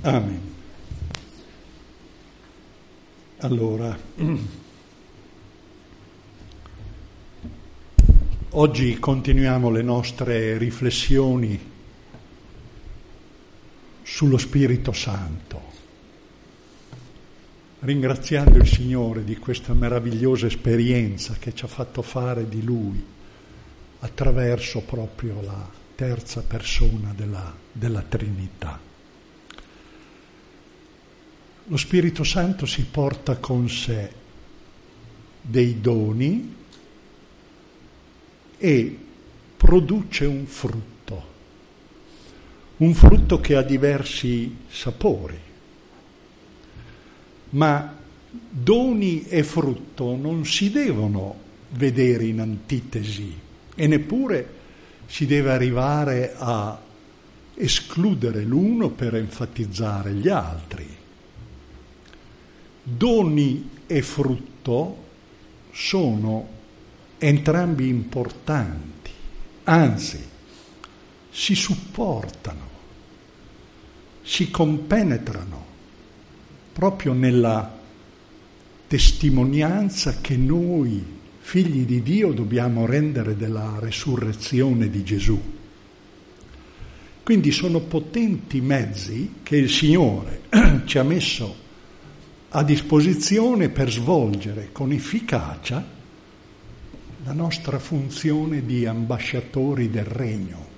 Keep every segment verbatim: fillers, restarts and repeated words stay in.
Amen. Allora, oggi continuiamo le nostre riflessioni sullo Spirito Santo, ringraziando il Signore di questa meravigliosa esperienza che ci ha fatto fare di Lui attraverso proprio la terza persona della, della Trinità. Lo Spirito Santo si porta con sé dei doni e produce un frutto, un frutto che ha diversi sapori. Ma doni e frutto non si devono vedere in antitesi e neppure si deve arrivare a escludere l'uno per enfatizzare gli altri. Doni e frutto sono entrambi importanti, anzi si supportano, si compenetrano proprio nella testimonianza che noi, figli di Dio, dobbiamo rendere della resurrezione di Gesù. Quindi sono potenti mezzi che il Signore ci ha messo a disposizione per svolgere con efficacia la nostra funzione di ambasciatori del Regno.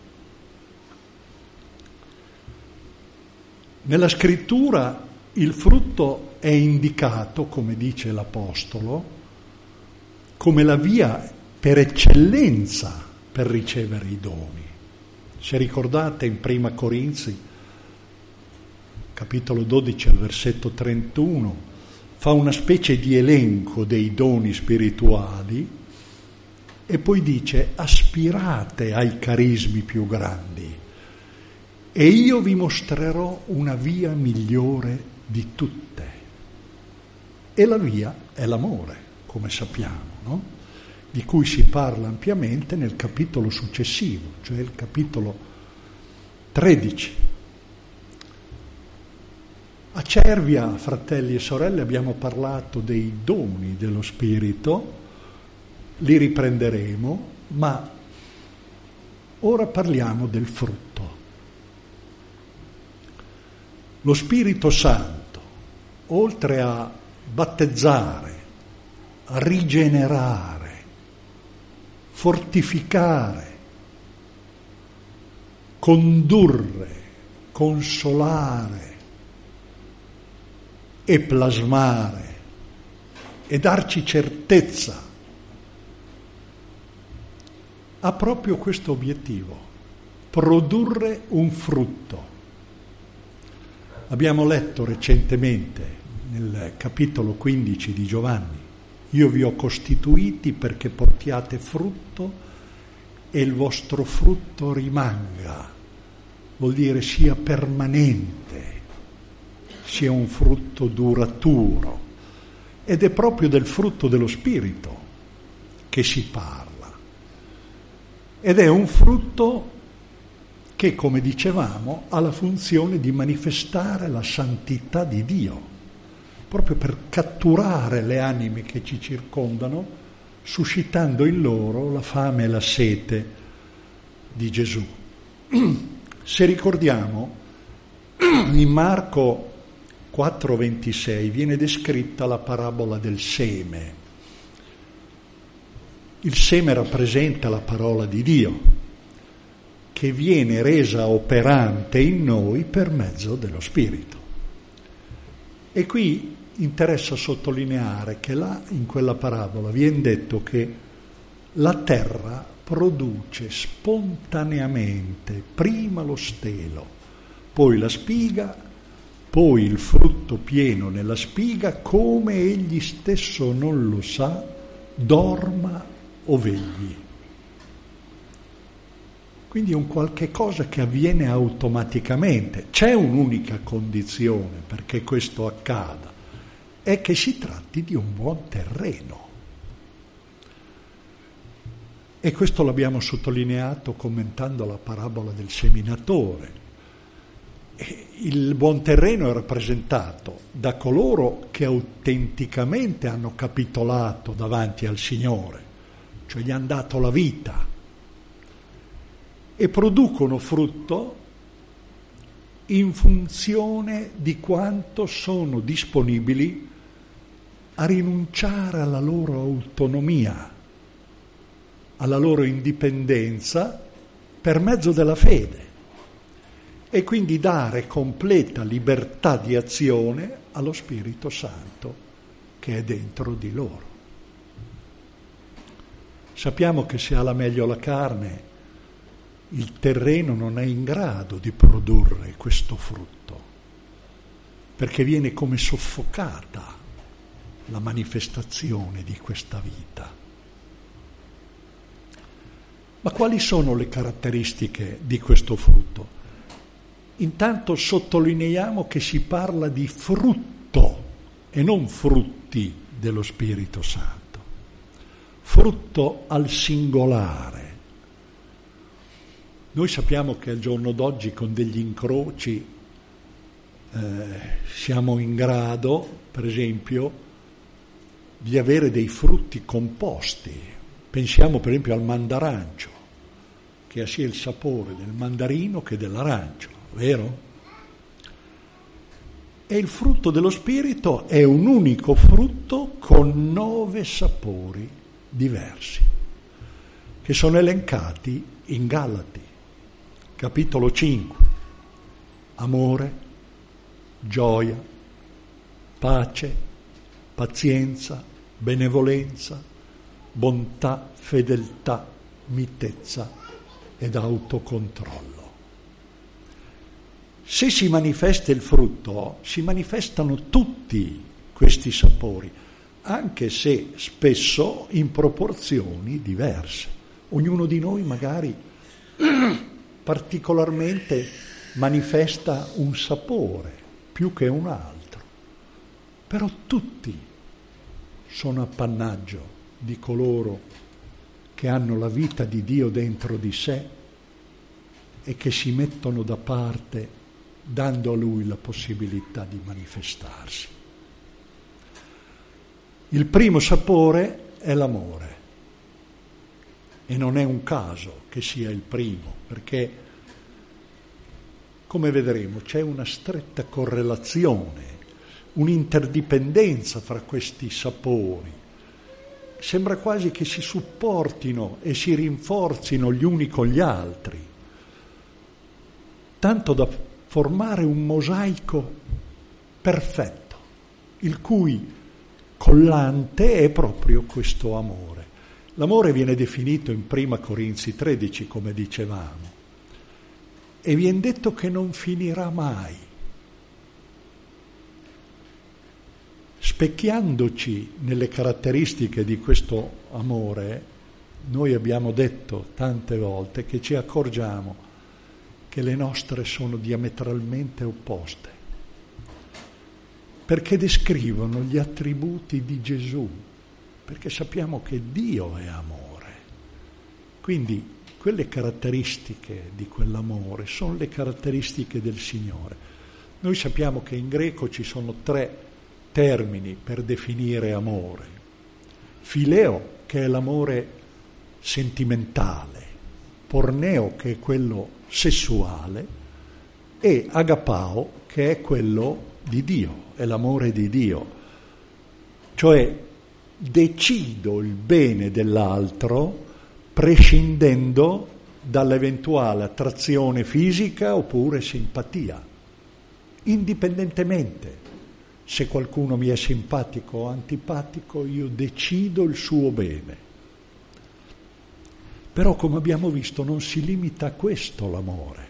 Nella Scrittura il frutto è indicato, come dice l'Apostolo, come la via per eccellenza per ricevere i doni. Se ricordate in Prima Corinzi, capitolo dodici al versetto trentuno, fa una specie di elenco dei doni spirituali e poi dice: aspirate ai carismi più grandi e io vi mostrerò una via migliore di tutte. E la via è l'amore, come sappiamo, no? Di cui si parla ampiamente nel capitolo successivo, cioè il capitolo tredici. A Cervia, fratelli e sorelle, abbiamo parlato dei doni dello Spirito, li riprenderemo, ma ora parliamo del frutto. Lo Spirito Santo, oltre a battezzare, a rigenerare, fortificare, condurre, consolare e plasmare e darci certezza, ha proprio questo obiettivo: produrre un frutto. Abbiamo letto recentemente nel capitolo quindici di Giovanni: io vi ho costituiti perché portiate frutto e il vostro frutto rimanga, vuol dire sia permanente, sia un frutto duraturo, ed è proprio del frutto dello Spirito che si parla, ed è un frutto che, come dicevamo, ha la funzione di manifestare la santità di Dio, proprio per catturare le anime che ci circondano, suscitando in loro la fame e la sete di Gesù. Se ricordiamo, in Marco quattro ventisei viene descritta la parabola del seme. Il seme rappresenta la parola di Dio, che viene resa operante in noi per mezzo dello Spirito. E qui interessa sottolineare che là, in quella parabola, viene detto che la terra produce spontaneamente prima lo stelo, poi la spiga, poi il frutto pieno nella spiga, come egli stesso non lo sa, dorma o vegli. Quindi è un qualche cosa che avviene automaticamente. C'è un'unica condizione perché questo accada, è che si tratti di un buon terreno. E questo l'abbiamo sottolineato commentando la parabola del seminatore. il buon terreno è rappresentato da coloro che autenticamente hanno capitolato davanti al Signore, cioè gli hanno dato la vita e producono frutto in funzione di quanto sono disponibili a rinunciare alla loro autonomia, alla loro indipendenza per mezzo della fede e quindi dare completa libertà di azione allo Spirito Santo che è dentro di loro. Sappiamo che se ha la meglio la carne, il terreno non è in grado di produrre questo frutto, perché viene come soffocata la manifestazione di questa vita. Ma quali sono le caratteristiche di questo frutto? Intanto sottolineiamo che si parla di frutto e non frutti dello Spirito Santo. Frutto al singolare. Noi sappiamo che al giorno d'oggi con degli incroci eh, siamo in grado, per esempio, di avere dei frutti composti. Pensiamo per esempio al mandarancio, che ha sia il sapore del mandarino che dell'arancio, vero? E il frutto dello Spirito è un unico frutto con nove sapori diversi, che sono elencati in Galati, capitolo cinque. Amore, gioia, pace, pazienza, benevolenza, bontà, fedeltà, mitezza ed autocontrollo. Se si manifesta il frutto, si manifestano tutti questi sapori, anche se spesso in proporzioni diverse. Ognuno di noi magari particolarmente manifesta un sapore più che un altro, però tutti sono appannaggio di coloro che hanno la vita di Dio dentro di sé e che si mettono da parte dando a Lui la possibilità di manifestarsi. Il primo sapore è l'amore e non è un caso che sia il primo, perché, come vedremo, c'è una stretta correlazione, un'interdipendenza fra questi sapori. Sembra quasi che si supportino e si rinforzino gli uni con gli altri, tanto da formare un mosaico perfetto, il cui collante è proprio questo amore. L'amore viene definito in prima Corinzi tredici, come dicevamo, e viene detto che non finirà mai. Specchiandoci nelle caratteristiche di questo amore, noi abbiamo detto tante volte che ci accorgiamo che le nostre sono diametralmente opposte, perché descrivono gli attributi di Gesù, perché sappiamo che Dio è amore. Quindi quelle caratteristiche di quell'amore sono le caratteristiche del Signore. Noi sappiamo che in greco ci sono tre termini per definire amore. Fileo, che è l'amore sentimentale, porneo, che è quello sessuale, e agapao, che è quello di Dio, è l'amore di Dio. Cioè decido il bene dell'altro prescindendo dall'eventuale attrazione fisica oppure simpatia, indipendentemente se qualcuno mi è simpatico o antipatico, io decido il suo bene. Però, come abbiamo visto, non si limita a questo l'amore.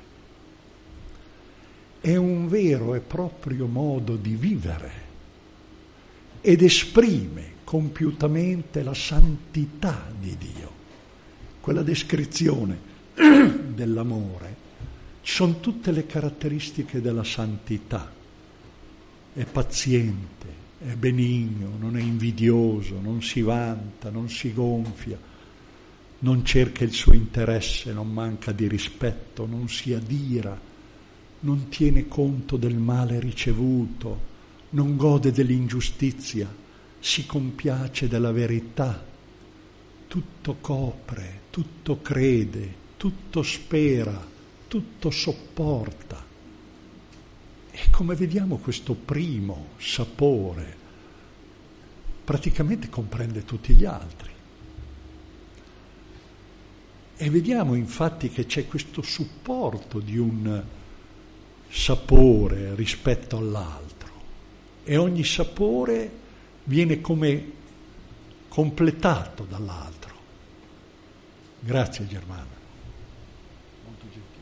È un vero e proprio modo di vivere ed esprime compiutamente la santità di Dio. Quella descrizione dell'amore, ci sono tutte le caratteristiche della santità. È paziente, è benigno, non è invidioso, non si vanta, non si gonfia, non cerca il suo interesse, non manca di rispetto, non si adira, non tiene conto del male ricevuto, non gode dell'ingiustizia, si compiace della verità, tutto copre, tutto crede, tutto spera, tutto sopporta. E come vediamo questo primo sapore praticamente comprende tutti gli altri. E vediamo infatti che c'è questo supporto di un sapore rispetto all'altro e ogni sapore viene come completato dall'altro. Grazie Germana. Molto gentile.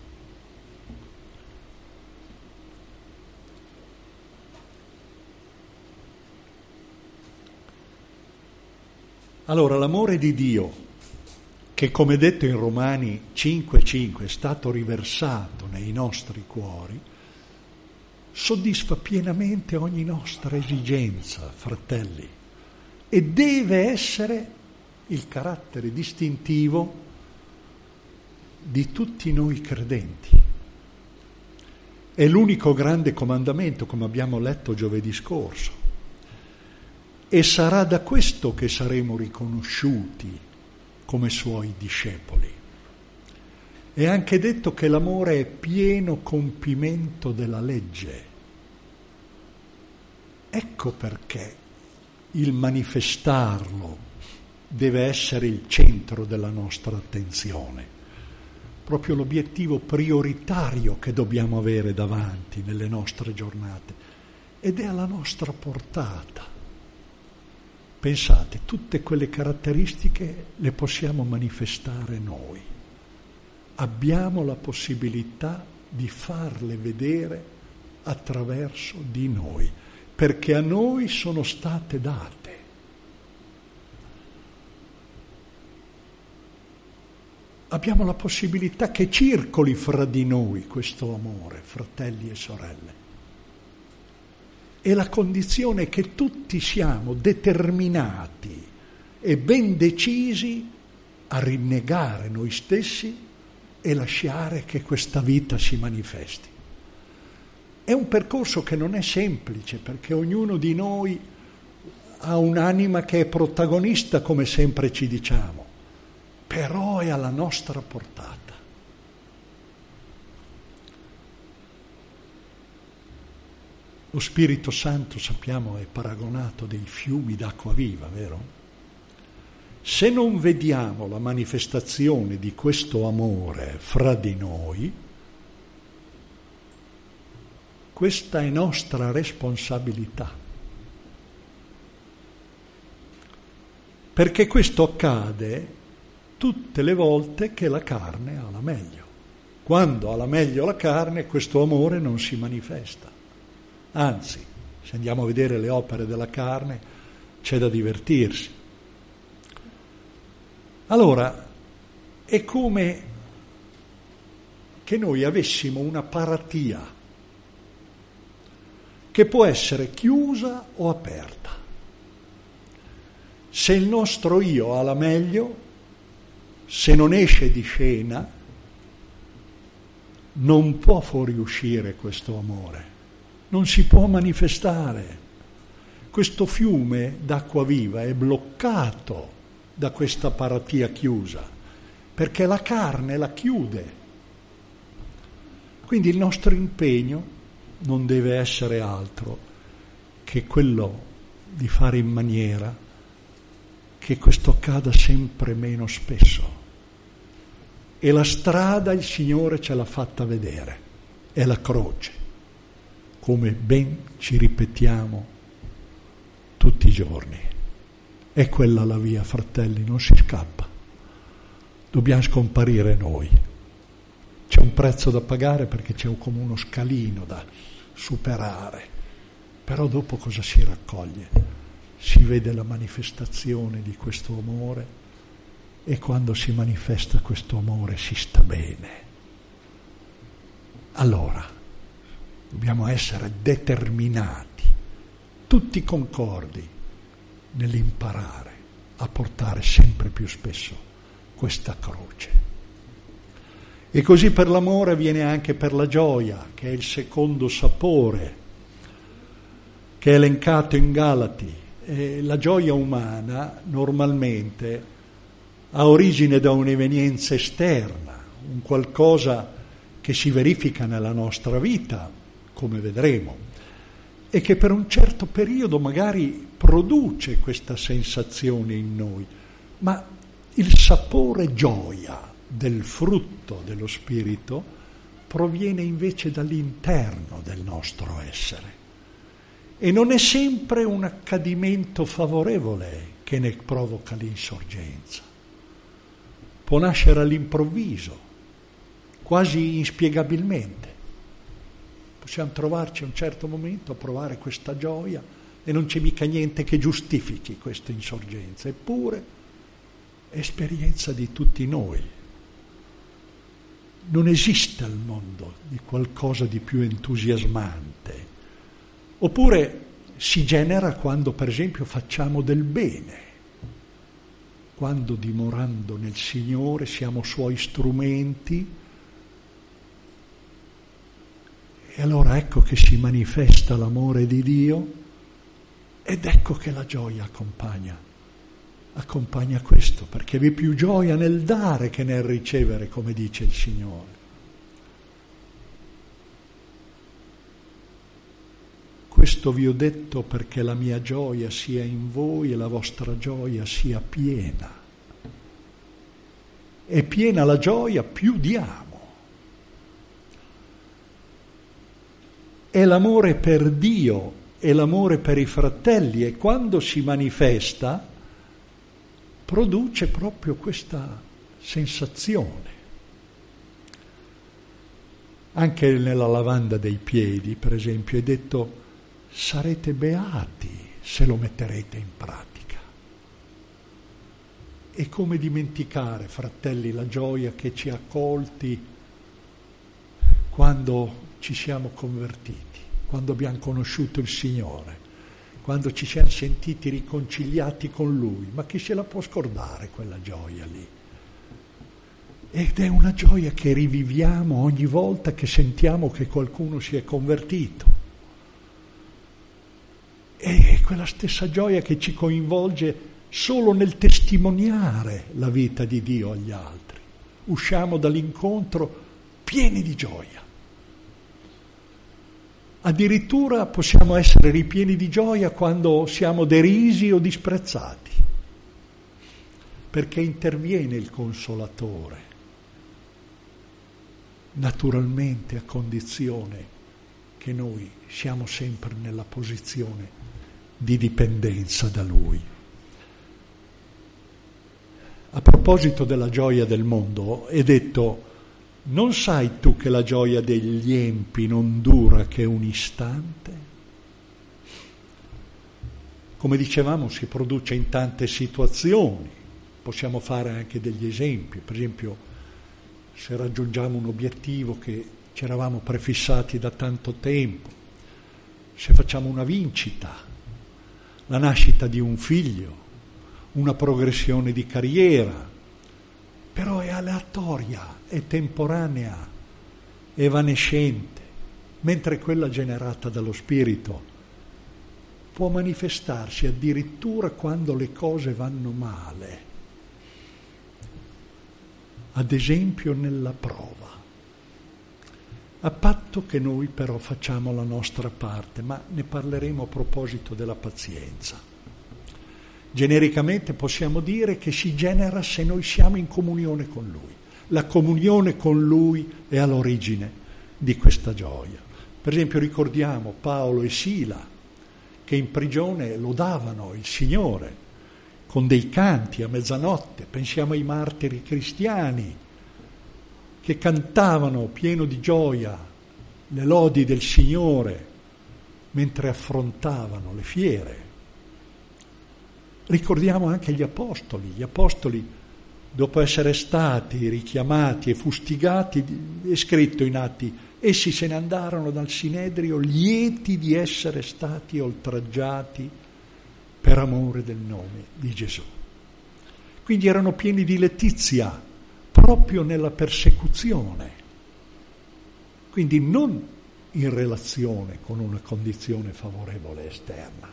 Allora, l'amore di Dio, che come detto in Romani cinque cinque è stato riversato nei nostri cuori, soddisfa pienamente ogni nostra esigenza, fratelli, e deve essere il carattere distintivo di tutti noi credenti. È l'unico grande comandamento, come abbiamo letto giovedì scorso, e sarà da questo che saremo riconosciuti come suoi discepoli. È anche detto che l'amore è pieno compimento della legge. Ecco perché il manifestarlo deve essere il centro della nostra attenzione, proprio l'obiettivo prioritario che dobbiamo avere davanti nelle nostre giornate, ed è alla nostra portata. Pensate, tutte quelle caratteristiche le possiamo manifestare noi. Abbiamo la possibilità di farle vedere attraverso di noi, perché a noi sono state date. Abbiamo la possibilità che circoli fra di noi questo amore, fratelli e sorelle. E la condizione è che tutti siamo determinati e ben decisi a rinnegare noi stessi e lasciare che questa vita si manifesti. È un percorso che non è semplice, perché ognuno di noi ha un'anima che è protagonista, come sempre ci diciamo, però è alla nostra portata. Lo Spirito Santo, sappiamo, è paragonato dei fiumi d'acqua viva, vero? Se non vediamo la manifestazione di questo amore fra di noi, questa è nostra responsabilità. Perché questo accade tutte le volte che la carne ha la meglio. Quando ha la meglio la carne, questo amore non si manifesta. Anzi, se andiamo a vedere le opere della carne, c'è da divertirsi. Allora, è come che noi avessimo una paratia che può essere chiusa o aperta. Se il nostro io ha la meglio, se non esce di scena, non può fuoriuscire questo amore. Non si può manifestare. Questo fiume d'acqua viva è bloccato da questa paratia chiusa, perché la carne la chiude. Quindi il nostro impegno non deve essere altro che quello di fare in maniera che questo accada sempre meno spesso. E la strada il Signore ce l'ha fatta vedere, è la croce, come ben ci ripetiamo tutti i giorni. È quella la via, fratelli, non si scappa. Dobbiamo scomparire noi. C'è un prezzo da pagare perché c'è come uno scalino da superare. Però dopo cosa si raccoglie? Si vede la manifestazione di questo amore e quando si manifesta questo amore si sta bene. Allora, dobbiamo essere determinati, tutti concordi, nell'imparare a portare sempre più spesso questa croce. E così per l'amore avviene anche per la gioia, che è il secondo sapore, che è elencato in Galati. E la gioia umana normalmente ha origine da un'evenienza esterna, un qualcosa che si verifica nella nostra vita, come vedremo, e che per un certo periodo magari produce questa sensazione in noi, ma il sapore gioia del frutto dello Spirito proviene invece dall'interno del nostro essere e non è sempre un accadimento favorevole che ne provoca l'insorgenza. Può nascere all'improvviso, quasi inspiegabilmente. Possiamo trovarci a un certo momento a provare questa gioia e non c'è mica niente che giustifichi questa insorgenza, eppure è esperienza di tutti noi. Non esiste al mondo di qualcosa di più entusiasmante. Oppure si genera quando, per esempio, facciamo del bene, quando dimorando nel Signore siamo Suoi strumenti, e allora ecco che si manifesta l'amore di Dio ed ecco che la gioia accompagna, accompagna questo, perché vi è più gioia nel dare che nel ricevere, come dice il Signore. Questo vi ho detto perché la mia gioia sia in voi e la vostra gioia sia piena. È piena la gioia, più diamo. È l'amore per Dio, è l'amore per i fratelli e quando si manifesta produce proprio questa sensazione. Anche nella lavanda dei piedi, per esempio, è detto: sarete beati se lo metterete in pratica. E come dimenticare, fratelli, la gioia che ci ha colti quando ci siamo convertiti, quando abbiamo conosciuto il Signore, quando ci siamo sentiti riconciliati con Lui. Ma chi se la può scordare quella gioia lì? Ed è una gioia che riviviamo ogni volta che sentiamo che qualcuno si è convertito. È quella stessa gioia che ci coinvolge solo nel testimoniare la vita di Dio agli altri. Usciamo dall'incontro pieni di gioia. Addirittura possiamo essere ripieni di gioia quando siamo derisi o disprezzati, perché interviene il Consolatore, naturalmente a condizione che noi siamo sempre nella posizione di dipendenza da Lui. A proposito della gioia del mondo, è detto: non sai tu che la gioia degli empi non dura che un istante? Come dicevamo, si produce in tante situazioni. Possiamo fare anche degli esempi. Per esempio, se raggiungiamo un obiettivo che ci eravamo prefissati da tanto tempo, se facciamo una vincita, la nascita di un figlio, una progressione di carriera, però è aleatoria, è temporanea, è evanescente, mentre quella generata dallo Spirito può manifestarsi addirittura quando le cose vanno male, ad esempio nella prova, a patto che noi però facciamo la nostra parte, ma ne parleremo a proposito della pazienza. Genericamente possiamo dire che si genera se noi siamo in comunione con Lui. La comunione con Lui è all'origine di questa gioia. Per esempio ricordiamo Paolo e Sila che in prigione lodavano il Signore con dei canti a mezzanotte. Pensiamo ai martiri cristiani che cantavano pieno di gioia le lodi del Signore mentre affrontavano le fiere. Ricordiamo anche gli apostoli. Gli apostoli, dopo essere stati richiamati e fustigati, è scritto in Atti: essi se ne andarono dal Sinedrio lieti di essere stati oltraggiati per amore del nome di Gesù. Quindi erano pieni di letizia proprio nella persecuzione, quindi non in relazione con una condizione favorevole esterna.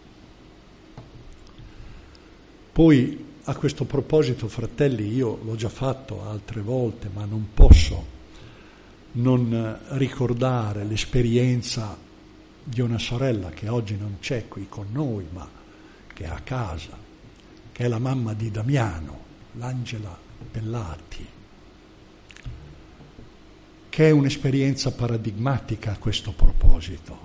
Poi a questo proposito, fratelli, io l'ho già fatto altre volte, ma non posso non ricordare l'esperienza di una sorella che oggi non c'è qui con noi, ma che è a casa, che è la mamma di Damiano, l'Angela Pellati, che è un'esperienza paradigmatica a questo proposito.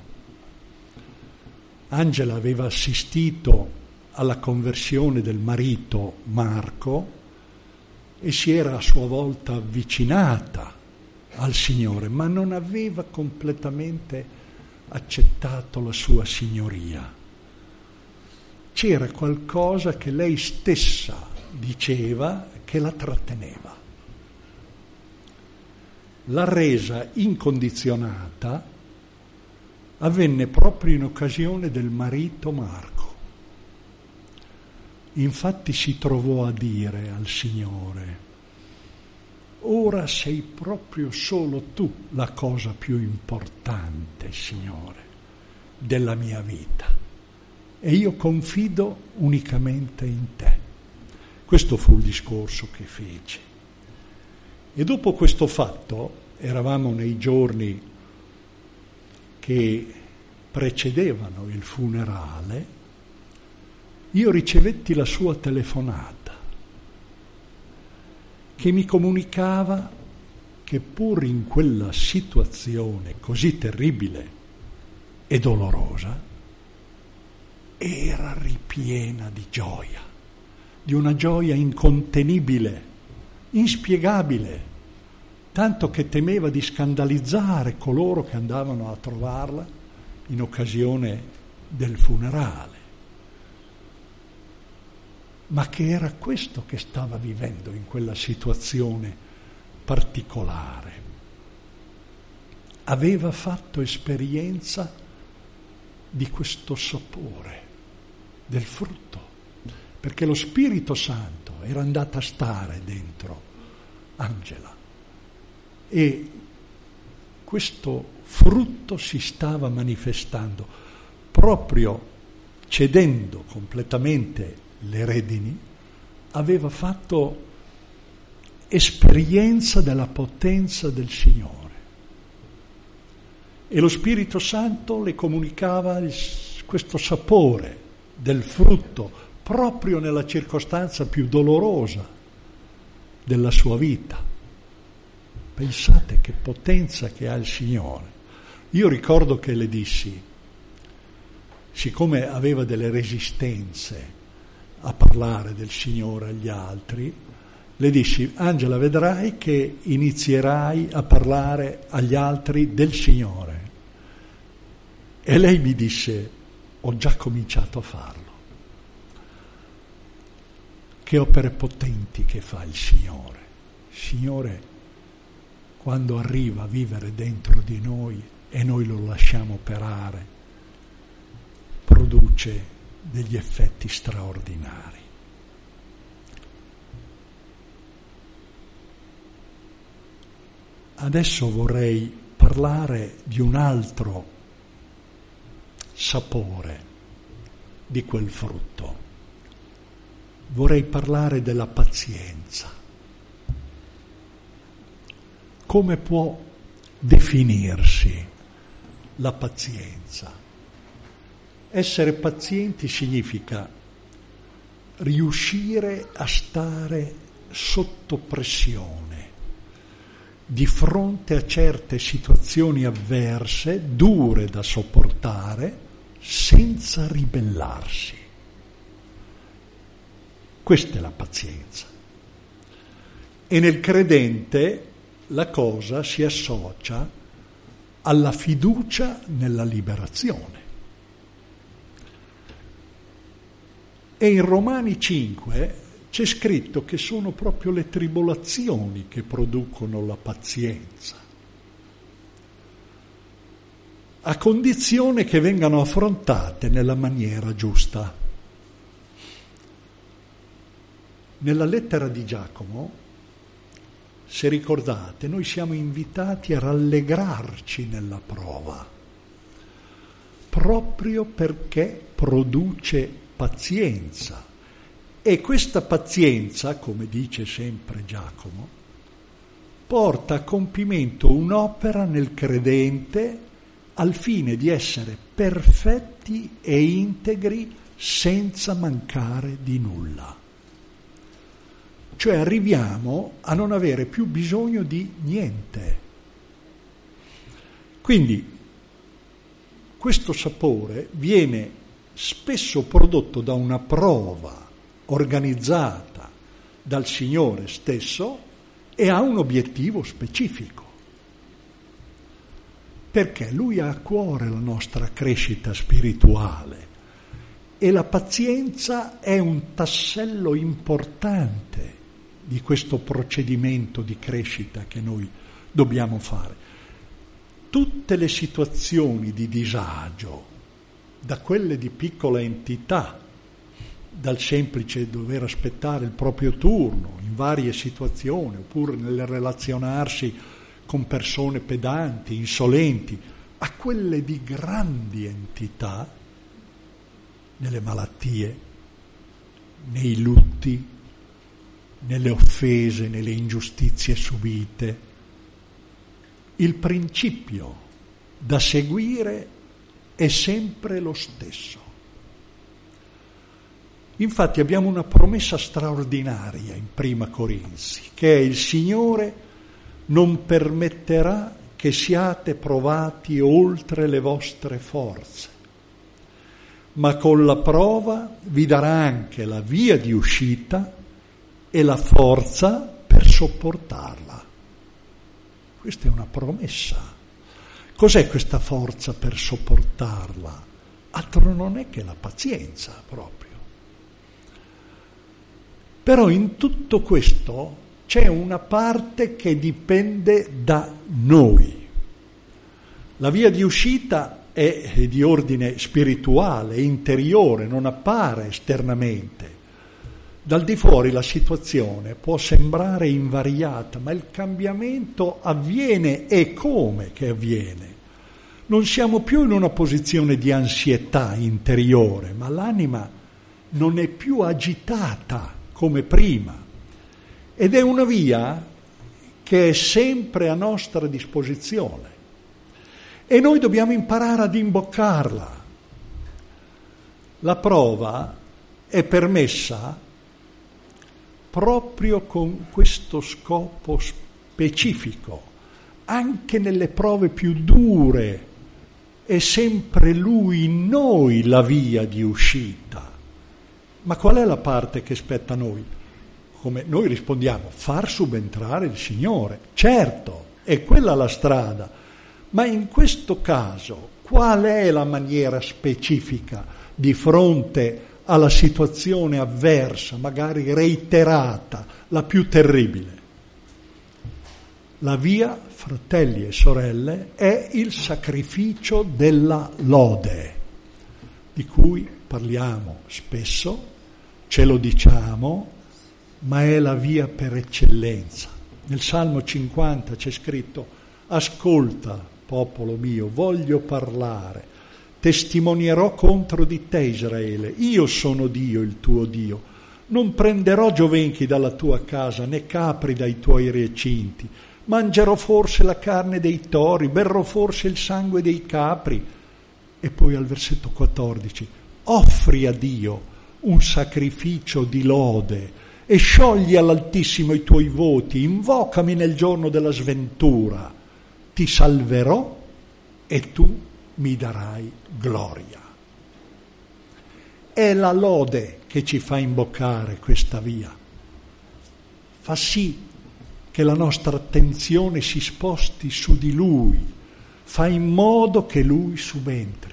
Angela aveva assistito alla conversione del marito Marco e si era a sua volta avvicinata al Signore, ma non aveva completamente accettato la sua signoria. C'era qualcosa che lei stessa diceva che la tratteneva. La resa incondizionata avvenne proprio in occasione del marito Marco. Infatti si trovò a dire al Signore: ora sei proprio solo tu la cosa più importante, Signore, della mia vita, e io confido unicamente in te. Questo fu il discorso che fece. E dopo questo fatto, eravamo nei giorni che precedevano il funerale, io ricevetti la sua telefonata che mi comunicava che pur in quella situazione così terribile e dolorosa era ripiena di gioia, di una gioia incontenibile, inspiegabile, tanto che temeva di scandalizzare coloro che andavano a trovarla in occasione del funerale. Ma che era questo che stava vivendo in quella situazione particolare. Aveva fatto esperienza di questo sapore, del frutto, perché lo Spirito Santo era andato a stare dentro Angela e questo frutto si stava manifestando proprio cedendo completamente le redini, aveva fatto esperienza della potenza del Signore e lo Spirito Santo le comunicava il, questo sapore del frutto proprio nella circostanza più dolorosa della sua vita. Pensate che potenza che ha il Signore. Io ricordo che le dissi, siccome aveva delle resistenze a parlare del Signore agli altri, le dissi: Angela, vedrai che inizierai a parlare agli altri del Signore. E lei mi disse: ho già cominciato a farlo. Che opere potenti che fa il Signore. Il Signore, quando arriva a vivere dentro di noi e noi lo lasciamo operare, produce degli effetti straordinari. Adesso vorrei parlare di un altro sapore di quel frutto. Vorrei parlare della pazienza. Come può definirsi la pazienza? Essere pazienti significa riuscire a stare sotto pressione, di fronte a certe situazioni avverse, dure da sopportare, senza ribellarsi. Questa è la pazienza. E nel credente la cosa si associa alla fiducia nella liberazione. E in Romani cinque c'è scritto che sono proprio le tribolazioni che producono la pazienza, a condizione che vengano affrontate nella maniera giusta. Nella lettera di Giacomo se ricordate, noi siamo invitati a rallegrarci nella prova, proprio perché produce pazienza. E questa pazienza, come dice sempre Giacomo, porta a compimento un'opera nel credente al fine di essere perfetti e integri senza mancare di nulla. Cioè arriviamo a non avere più bisogno di niente. Quindi questo sapore viene spesso prodotto da una prova organizzata dal Signore stesso e ha un obiettivo specifico, perché Lui ha a cuore la nostra crescita spirituale e la pazienza è un tassello importante di questo procedimento di crescita che noi dobbiamo fare. Tutte le situazioni di disagio, da quelle di piccola entità, dal semplice dover aspettare il proprio turno in varie situazioni, oppure nel relazionarsi con persone pedanti, insolenti, a quelle di grandi entità, nelle malattie, nei lutti, nelle offese, nelle ingiustizie subite. Il principio da seguire è sempre lo stesso. Infatti abbiamo una promessa straordinaria in Prima Corinzi, che è: il Signore non permetterà che siate provati oltre le vostre forze, ma con la prova vi darà anche la via di uscita e la forza per sopportarla. Questa è una promessa. Cos'è questa forza per sopportarla? Altro non è che la pazienza proprio. Però in tutto questo c'è una parte che dipende da noi. La via di uscita è di ordine spirituale, interiore, non appare esternamente. Dal di fuori la situazione può sembrare invariata, ma il cambiamento avviene, e come che avviene? Non siamo più in una posizione di ansietà interiore, ma l'anima non è più agitata come prima, ed è una via che è sempre a nostra disposizione e noi dobbiamo imparare ad imboccarla. La prova è permessa proprio con questo scopo specifico. Anche nelle prove più dure è sempre Lui in noi la via di uscita. Ma qual è la parte che spetta a noi? Come noi rispondiamo? Far subentrare il Signore. Certo, è quella la strada, ma in questo caso qual è la maniera specifica di fronte alla situazione avversa, magari reiterata, la più terribile? La via, fratelli e sorelle, è il sacrificio della lode, di cui parliamo spesso, ce lo diciamo, ma è la via per eccellenza. Nel Salmo cinquanta c'è scritto: ascolta, popolo mio, voglio parlare, testimonierò contro di te, Israele, io sono Dio, il tuo Dio, non prenderò giovenchi dalla tua casa, né capri dai tuoi recinti, mangerò forse la carne dei tori, berrò forse il sangue dei capri. E poi al versetto quattordici: offri a Dio un sacrificio di lode e sciogli all'Altissimo i tuoi voti, invocami nel giorno della sventura, ti salverò e tu mi darai gloria. È la lode che ci fa imboccare questa via, fa sì che la nostra attenzione si sposti su di Lui, fa in modo che Lui subentri.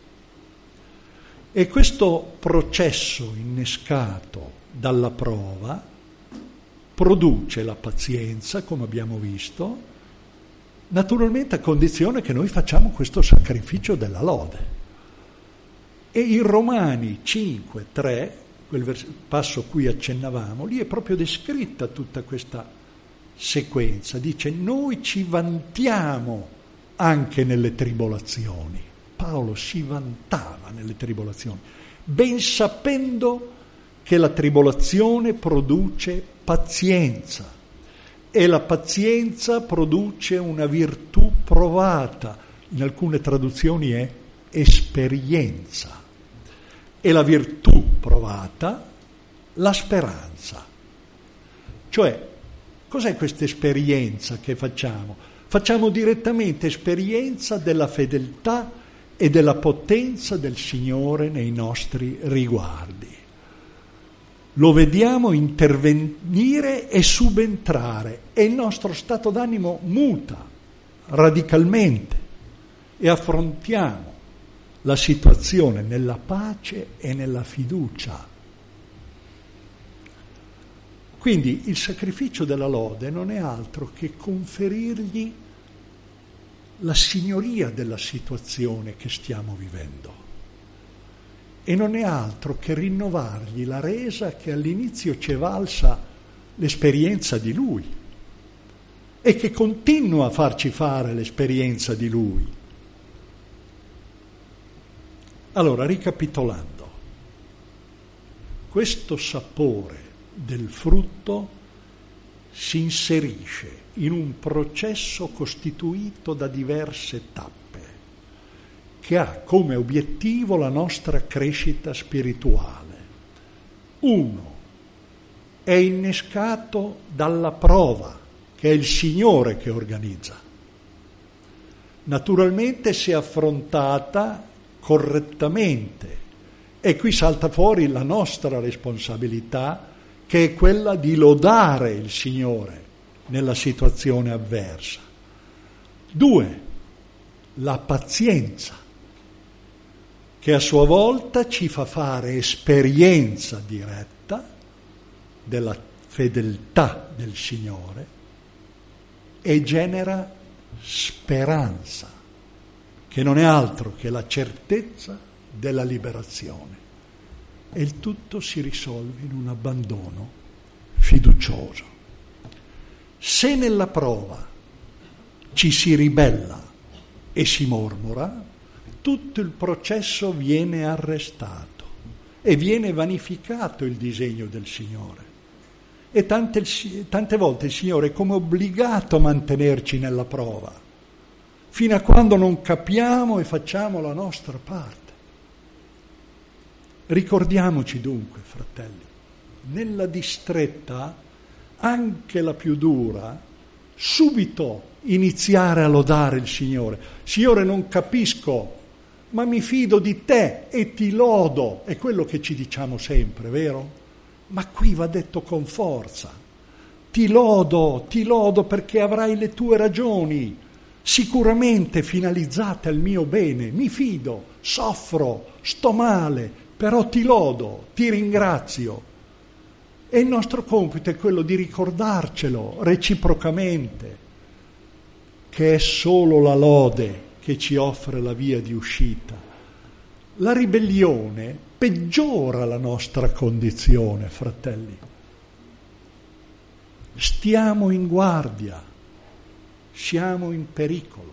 E questo processo innescato dalla prova produce la pazienza, come abbiamo visto, naturalmente a condizione che noi facciamo questo sacrificio della lode. E in Romani cinque tre, quel vers- passo a cui accennavamo, lì è proprio descritta tutta questa sequenza. Dice: noi ci vantiamo anche nelle tribolazioni. Paolo si vantava nelle tribolazioni, ben sapendo che la tribolazione produce pazienza e la pazienza produce una virtù provata. In alcune traduzioni è esperienza. E la virtù provata, la speranza. Cioè, cos'è questa esperienza che facciamo? Facciamo direttamente esperienza della fedeltà e della potenza del Signore nei nostri riguardi. Lo vediamo intervenire e subentrare e il nostro stato d'animo muta radicalmente e affrontiamo la situazione nella pace e nella fiducia. Quindi il sacrificio della lode non è altro che conferirgli la signoria della situazione che stiamo vivendo. E non è altro che rinnovargli la resa che all'inizio ci è valsa l'esperienza di Lui e che continua a farci fare l'esperienza di Lui. Allora, ricapitolando, questo sapore del frutto si inserisce in un processo costituito da diverse tappe, che ha come obiettivo la nostra crescita spirituale. Uno, è innescato dalla prova, che è il Signore che organizza. Naturalmente, se affrontata correttamente, e qui salta fuori la nostra responsabilità, che è quella di lodare il Signore nella situazione avversa. Due, la pazienza, che a sua volta ci fa fare esperienza diretta della fedeltà del Signore e genera speranza, che non è altro che la certezza della liberazione. E il tutto si risolve in un abbandono fiducioso. Se nella prova ci si ribella e si mormora, tutto il processo viene arrestato e viene vanificato il disegno del Signore. E tante, tante volte il Signore è come obbligato a mantenerci nella prova, fino a quando non capiamo e facciamo la nostra parte. Ricordiamoci dunque, fratelli, nella distretta, anche la più dura, subito iniziare a lodare il Signore. Signore, non capisco, ma mi fido di te e ti lodo. È quello che ci diciamo sempre, vero? Ma qui va detto con forza. Ti lodo, ti lodo perché avrai le tue ragioni, sicuramente finalizzate al mio bene. Mi fido, soffro, sto male, però ti lodo, ti ringrazio. E il nostro compito è quello di ricordarcelo reciprocamente, che è solo la lode che ci offre la via di uscita. La ribellione peggiora la nostra condizione, fratelli. Stiamo in guardia, siamo in pericolo.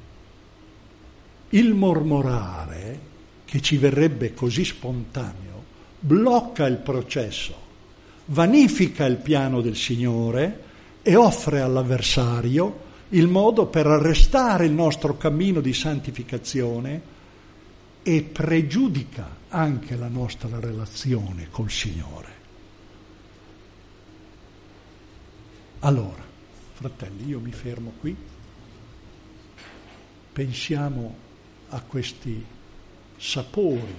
Il mormorare, che ci verrebbe così spontaneo, blocca il processo, vanifica il piano del Signore e offre all'avversario il modo per arrestare il nostro cammino di santificazione e pregiudica anche la nostra relazione col Signore. Allora, fratelli, io mi fermo qui. Pensiamo a questi sapori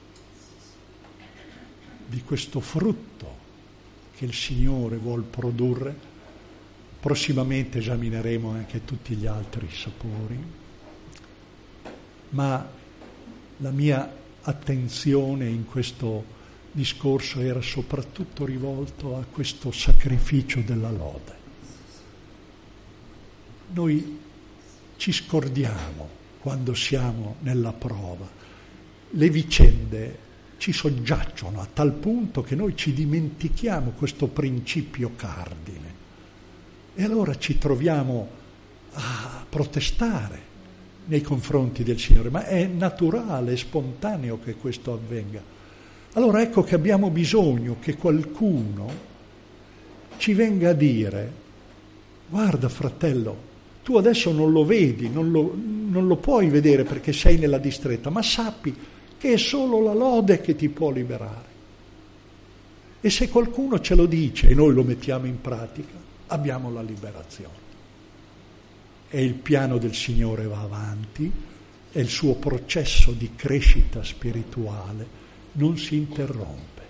di questo frutto che il Signore vuol produrre. Prossimamente esamineremo anche tutti gli altri sapori, ma la mia attenzione in questo discorso era soprattutto rivolto a questo sacrificio della lode. Noi ci scordiamo quando siamo nella prova, le vicende ci soggiacciono a tal punto che noi ci dimentichiamo questo principio cardine. E allora ci troviamo a protestare nei confronti del Signore, ma è naturale, è spontaneo che questo avvenga. Allora ecco che abbiamo bisogno che qualcuno ci venga a dire: guarda fratello, tu adesso non lo vedi, non lo, non lo puoi vedere perché sei nella distretta, ma sappi che è solo la lode che ti può liberare. E se qualcuno ce lo dice e noi lo mettiamo in pratica, abbiamo la liberazione. E il piano del Signore va avanti e il suo processo di crescita spirituale non si interrompe.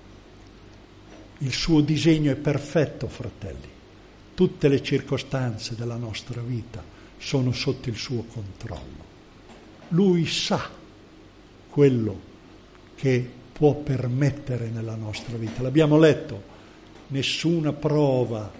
Il suo disegno è perfetto, fratelli. Tutte le circostanze della nostra vita sono sotto il suo controllo. Lui sa quello che può permettere nella nostra vita. L'abbiamo letto, nessuna prova,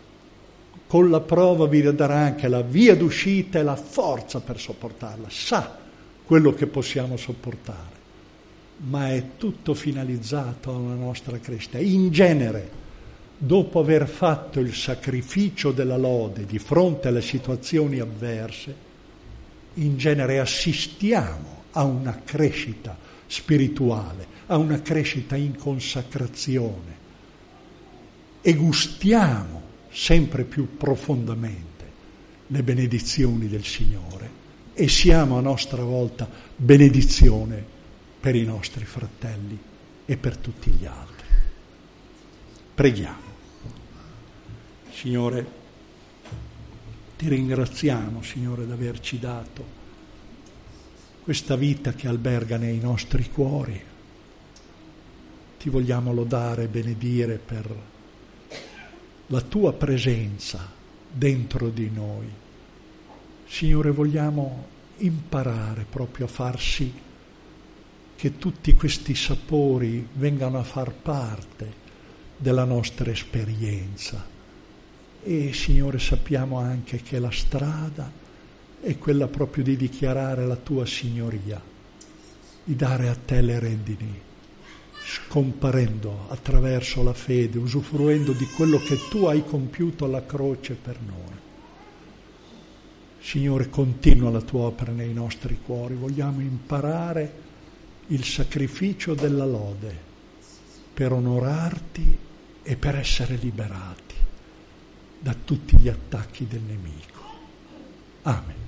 con la prova vi darà anche la via d'uscita e la forza per sopportarla. Sa quello che possiamo sopportare, ma è tutto finalizzato a una nostra crescita. In genere, dopo aver fatto il sacrificio della lode di fronte alle situazioni avverse, in genere assistiamo a una crescita spirituale, a una crescita in consacrazione e gustiamo sempre più profondamente le benedizioni del Signore e siamo a nostra volta benedizione per i nostri fratelli e per tutti gli altri. Preghiamo. Signore, ti ringraziamo, Signore, di averci dato questa vita che alberga nei nostri cuori. Ti vogliamo lodare e benedire per la tua presenza dentro di noi. Signore, vogliamo imparare proprio a far sì che tutti questi sapori vengano a far parte della nostra esperienza. E Signore, sappiamo anche che la strada è quella proprio di dichiarare la tua signoria, di dare a te le redini, scomparendo attraverso la fede, usufruendo di quello che tu hai compiuto alla croce per noi. Signore, continua la tua opera nei nostri cuori. Vogliamo imparare il sacrificio della lode per onorarti e per essere liberati da tutti gli attacchi del nemico. Amen.